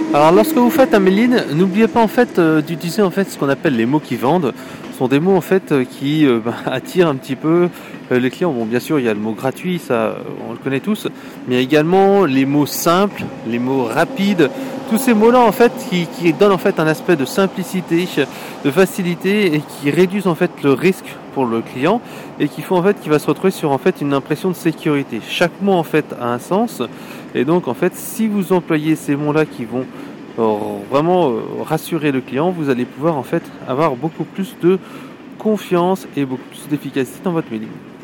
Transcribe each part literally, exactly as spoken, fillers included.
Alors lorsque vous faites un mailing, n'oubliez pas en fait euh, d'utiliser en fait ce qu'on appelle les mots qui vendent. Ce sont des mots en fait euh, qui euh, bah, attirent un petit peu euh, les clients. Bon, bien sûr, il y a le mot gratuit, ça euh, on le connaît tous, mais il y a également les mots simples, les mots rapides. Tous ces mots-là en fait qui, qui donnent en fait un aspect de simplicité, de facilité et qui réduisent en fait le risque pour le client et qui font en fait qu'il va se retrouver sur en fait une impression de sécurité. Chaque mot en fait a un sens et donc en fait si vous employez ces mots-là qui vont euh, vraiment euh, rassurer le client, vous allez pouvoir en fait avoir beaucoup plus de confiance et beaucoup plus d'efficacité dans votre mailing.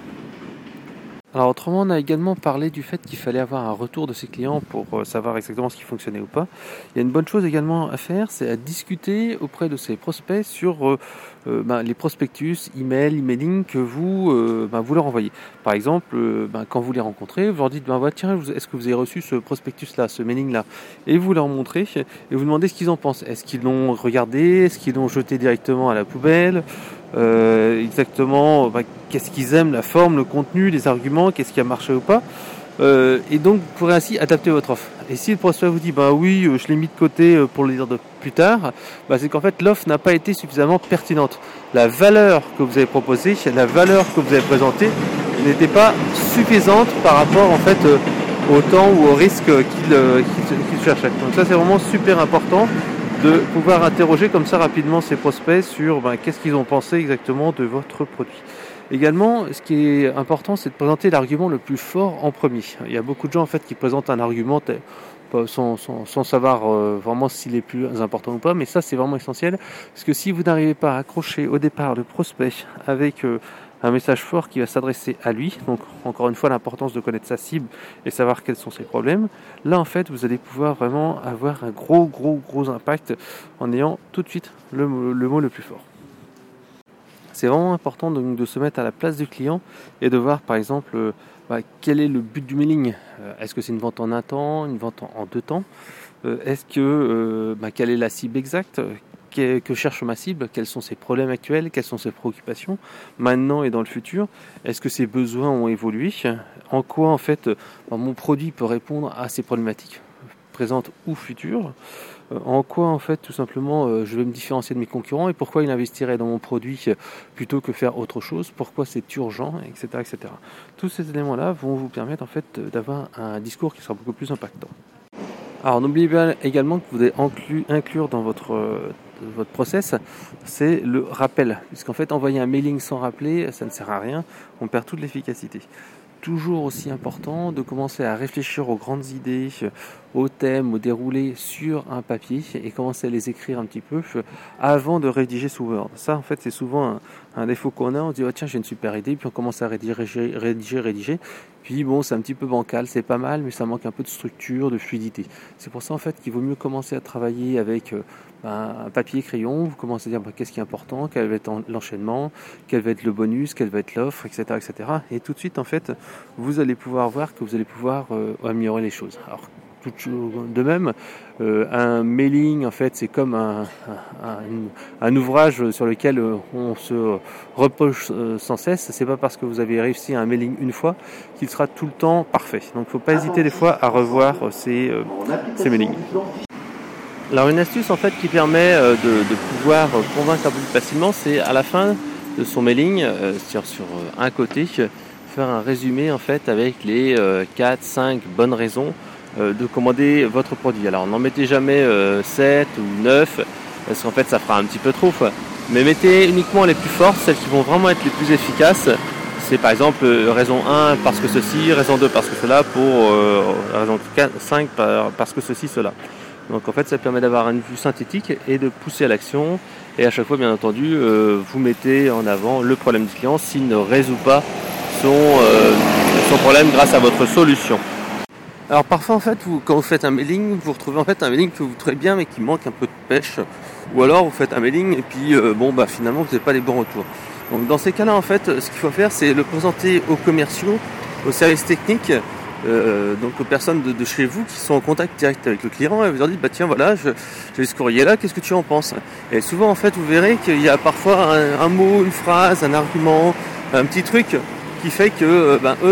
Alors autrement, on a également parlé du fait qu'il fallait avoir un retour de ses clients pour euh, savoir exactement ce qui fonctionnait ou pas. Il y a une bonne chose également à faire, c'est à discuter auprès de ses prospects sur euh, euh, ben, les prospectus, email, emailing que vous, euh, ben, vous leur envoyez. Par exemple, euh, ben, quand vous les rencontrez, vous leur dites ben, ouais, tiens, est-ce que vous avez reçu ce prospectus-là, ce mailing-là, et vous leur montrez et vous demandez ce qu'ils en pensent. Est-ce qu'ils l'ont regardé, est-ce qu'ils l'ont jeté directement à la poubelle? Euh, exactement bah, qu'est-ce qu'ils aiment, la forme, le contenu, les arguments, qu'est-ce qui a marché ou pas, euh, et donc vous pourrez ainsi adapter votre offre. Et si le prospect vous dit bah oui je l'ai mis de côté pour le dire de plus tard, bah, c'est qu'en fait l'offre n'a pas été suffisamment pertinente. La valeur que vous avez proposée, la valeur que vous avez présentée n'était pas suffisante par rapport en fait euh, au temps ou au risque qu'il, euh, qu'il, qu'il cherchait. Donc ça c'est vraiment super important de pouvoir interroger comme ça rapidement ces prospects sur ben, qu'est-ce qu'ils ont pensé exactement de votre produit. Également, ce qui est important, c'est de présenter l'argument le plus fort en premier. Il y a beaucoup de gens en fait qui présentent un argument sans, sans, sans savoir euh, vraiment s'il est plus important ou pas, mais ça c'est vraiment essentiel, parce que si vous n'arrivez pas à accrocher au départ le prospect avec euh, un message fort qui va s'adresser à lui, donc encore une fois l'importance de connaître sa cible et savoir quels sont ses problèmes, là en fait vous allez pouvoir vraiment avoir un gros gros gros impact en ayant tout de suite le, le mot le plus fort. C'est vraiment important donc de se mettre à la place du client et de voir par exemple euh, bah, quel est le but du mailing. Euh, est-ce que c'est une vente en un temps, une vente en, en deux temps, euh, est-ce que euh, bah, quelle est la cible exacte, que, que cherche ma cible, quels sont ses problèmes actuels, quelles sont ses préoccupations maintenant et dans le futur, est-ce que ses besoins ont évolué, en quoi en fait bah, mon produit peut répondre à ces problématiques présentes ou futures. En quoi en fait tout simplement euh, je vais me différencier de mes concurrents et pourquoi ils investiraient dans mon produit plutôt que faire autre chose, pourquoi c'est urgent, et cetera, et cetera. Tous ces éléments-là vont vous permettre en fait d'avoir un discours qui sera beaucoup plus impactant. Alors n'oubliez pas également que vous devez inclure, inclure dans votre, euh, votre process, c'est le rappel. Puisqu'en fait envoyer un mailing sans rappeler, ça ne sert à rien, on perd toute l'efficacité. Toujours aussi important de commencer à réfléchir aux grandes idées, aux thèmes, aux déroulés sur un papier et commencer à les écrire un petit peu avant de rédiger sous Word. Ça en fait c'est souvent un, un défaut qu'on a, on se dit oh, tiens j'ai une super idée, puis on commence à rédiger, rédiger, rédiger, puis bon c'est un petit peu bancal, c'est pas mal mais ça manque un peu de structure, de fluidité. C'est pour ça en fait qu'il vaut mieux commencer à travailler avec euh, un papier crayon, vous commencez à dire bah, qu'est-ce qui est important, quel va être l'enchaînement, quel va être le bonus, quelle va être l'offre, et cetera, et cetera. Et tout de suite en fait vous allez pouvoir voir que vous allez pouvoir euh, améliorer les choses. Alors de même, euh, un mailing en fait c'est comme un, un, un ouvrage sur lequel on se repose sans cesse. C'est pas parce que vous avez réussi un mailing une fois qu'il sera tout le temps parfait. Donc faut pas hésiter des fois à revoir ces, euh, ces mailings. Alors une astuce en fait qui permet euh, de, de pouvoir convaincre un peu plus facilement, c'est à la fin de son mailing, euh, sur, sur un côté, faire un résumé en fait avec les euh, quatre cinq bonnes raisons de commander votre produit. Alors n'en mettez jamais euh, sept ou neuf parce qu'en fait ça fera un petit peu trop, mais mettez uniquement les plus fortes, celles qui vont vraiment être les plus efficaces. C'est par exemple euh, raison un parce que ceci, raison deux parce que cela, pour euh, raison cinq parce que ceci, cela. Donc en fait ça permet d'avoir une vue synthétique et de pousser à l'action, et à chaque fois bien entendu euh, vous mettez en avant le problème du client s'il ne résout pas son, euh, son problème grâce à votre solution. Alors parfois en fait vous, quand vous faites un mailing, vous retrouvez en fait un mailing que vous trouvez bien mais qui manque un peu de pêche, ou alors vous faites un mailing et puis euh, bon bah finalement vous n'avez pas les bons retours. Donc dans ces cas-là en fait ce qu'il faut faire c'est le présenter aux commerciaux, aux services techniques, euh, donc aux personnes de, de chez vous qui sont en contact direct avec le client, et vous leur dites bah tiens voilà je, j'ai ce courrier là, qu'est-ce que tu en penses? Et souvent en fait vous verrez qu'il y a parfois un, un mot, une phrase, un argument, un petit truc qui fait que euh, ben, eux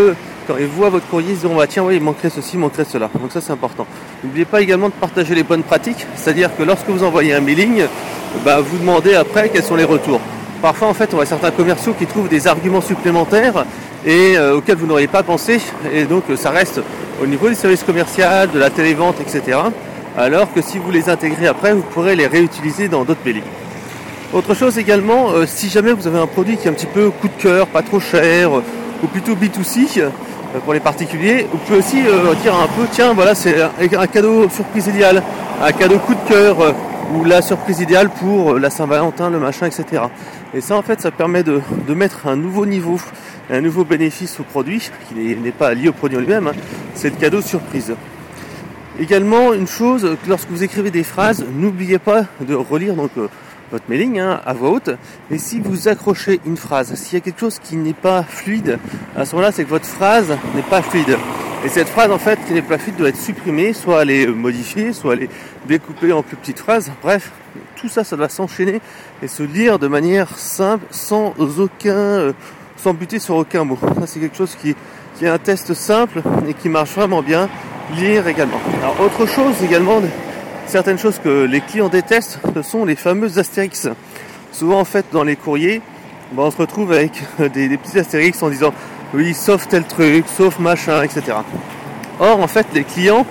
quand ils voient votre courrier, ils diront bah, tiens, oui, il manquerait ceci, il manquerait cela. Donc ça, c'est important. N'oubliez pas également de partager les bonnes pratiques, c'est-à-dire que lorsque vous envoyez un mailing, bah, vous demandez après quels sont les retours. Parfois, en fait, on voit certains commerciaux qui trouvent des arguments supplémentaires et euh, auxquels vous n'auriez pas pensé. Et donc, ça reste au niveau du service commercial, de la télévente, et cetera. Alors que si vous les intégrez après, vous pourrez les réutiliser dans d'autres mailings. Autre chose également, euh, si jamais vous avez un produit qui est un petit peu coup de cœur, pas trop cher, euh, ou plutôt B deux C euh, pour les particuliers, vous pouvez aussi euh, dire un peu, tiens, voilà, c'est un, un cadeau surprise idéal, un cadeau coup de cœur, euh, ou la surprise idéale pour euh, la Saint-Valentin, le machin, et cetera. Et ça, en fait, ça permet de, de mettre un nouveau niveau, un nouveau bénéfice au produit, qui n'est pas lié au produit en lui-même, hein, c'est le cadeau surprise. Également, une chose, lorsque vous écrivez des phrases, n'oubliez pas de relire donc euh, votre mailing hein, à voix haute. Et si vous accrochez une phrase, s'il y a quelque chose qui n'est pas fluide, à ce moment-là, c'est que votre phrase n'est pas fluide. Et cette phrase, en fait, qui n'est pas fluide, doit être supprimée, soit elle est modifiée, soit elle est découpée en plus petites phrases. Bref, tout ça, ça doit s'enchaîner et se lire de manière simple, sans aucun, euh, sans buter sur aucun mot. Ça, c'est quelque chose qui, qui est un test simple et qui marche vraiment bien. Lire également. Alors, autre chose également, certaines choses que les clients détestent, ce sont les fameux astérix. Souvent, en fait, dans les courriers, ben, on se retrouve avec des, des petits astérix en disant oui, sauf tel truc, sauf machin, et cetera. Or, en fait, les clients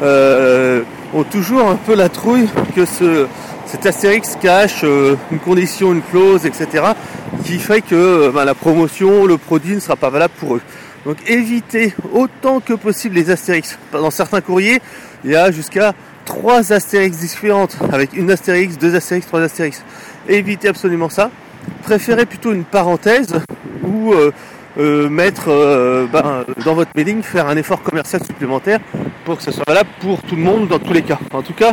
euh, ont toujours un peu la trouille que ce, cet astérix cache euh, une condition, une clause, et cetera, qui fait que ben, la promotion, le produit ne sera pas valable pour eux. Donc évitez autant que possible les astérix. Dans certains courriers, il y a jusqu'à trois astérix différentes, avec une astérix, deux astérix, trois astérix. Évitez absolument ça. Préférez plutôt une parenthèse ou euh, euh, mettre euh, ben, dans votre mailing, faire un effort commercial supplémentaire pour que ce soit valable pour tout le monde dans tous les cas. En tout cas,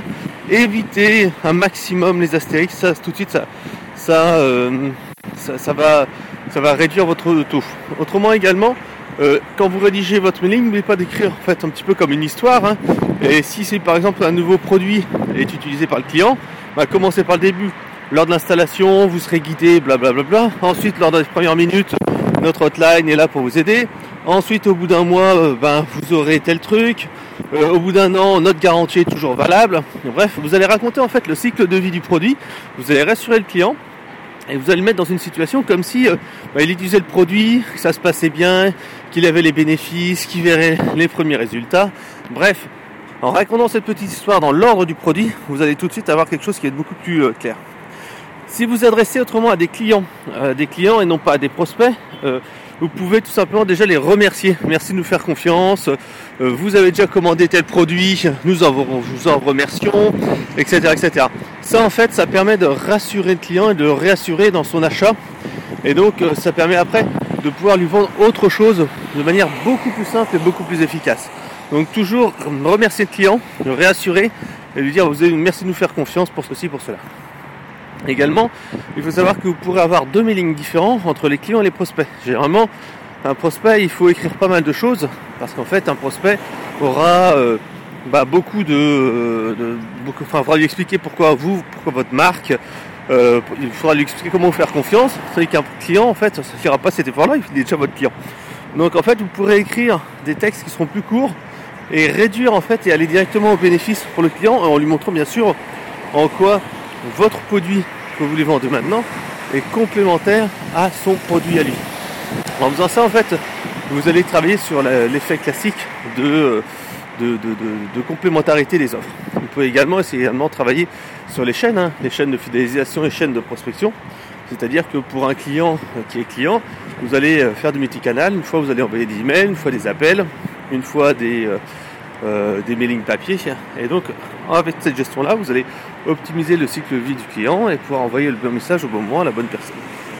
évitez un maximum les astérix. Ça, tout de suite, ça, ça, euh, ça, ça va, ça va réduire votre taux. Autrement également, Euh, quand vous rédigez votre mailing, n'oubliez pas d'écrire en fait un petit peu comme une histoire. Hein. Et si c'est par exemple un nouveau produit est utilisé par le client, bah, commencez par le début. Lors de l'installation, vous serez guidé, blablabla. Bla, bla. Ensuite, lors des premières minutes, notre hotline est là pour vous aider. Ensuite, au bout d'un mois, euh, ben, vous aurez tel truc. Euh, au bout d'un an, notre garantie est toujours valable. Bref, vous allez raconter en fait le cycle de vie du produit. Vous allez rassurer le client. Et vous allez le mettre dans une situation comme si euh, bah, il utilisait le produit, que ça se passait bien, qu'il avait les bénéfices, qu'il verrait les premiers résultats. Bref, en racontant cette petite histoire dans l'ordre du produit, vous allez tout de suite avoir quelque chose qui est beaucoup plus euh, clair. Si vous adressez autrement à des clients, euh, des clients et non pas à des prospects, euh, vous pouvez tout simplement déjà les remercier. Merci de nous faire confiance. Euh, vous avez déjà commandé tel produit, nous en, vous en remercions, et cetera, et cetera. Ça, en fait, ça permet de rassurer le client et de le réassurer dans son achat. Et donc, euh, ça permet après de pouvoir lui vendre autre chose de manière beaucoup plus simple et beaucoup plus efficace. Donc, toujours remercier le client, le réassurer et lui dire vous avez, merci de nous faire confiance pour ceci, pour cela. Également, il faut savoir que vous pourrez avoir deux mailings différents entre les clients et les prospects. Généralement, un prospect, il faut écrire pas mal de choses parce qu'en fait, un prospect aura euh, bah, beaucoup de, de beaucoup, enfin, il faudra lui expliquer pourquoi vous, pourquoi votre marque. Euh, il faudra lui expliquer comment vous faire confiance. C'est qu'un client, en fait, ça ne suffira pas cet effort-là, il est déjà votre client. Donc, en fait, vous pourrez écrire des textes qui seront plus courts et réduire en fait et aller directement au bénéfice pour le client en lui montrant bien sûr en quoi votre produit que vous lui vendez maintenant est complémentaire à son produit à lui. En faisant ça, en fait, vous allez travailler sur l'effet classique de, de, de, de, de complémentarité des offres. Vous pouvez également essayer également de travailler sur les chaînes, hein, les chaînes de fidélisation et les chaînes de prospection. C'est-à-dire que pour un client qui est client, vous allez faire du multicanal. Une fois, vous allez envoyer des emails, une fois des appels, une fois des... Euh, Euh, des mailings papier. Et donc, avec cette gestion-là, vous allez optimiser le cycle de vie du client et pouvoir envoyer le bon message au bon moment à la bonne personne.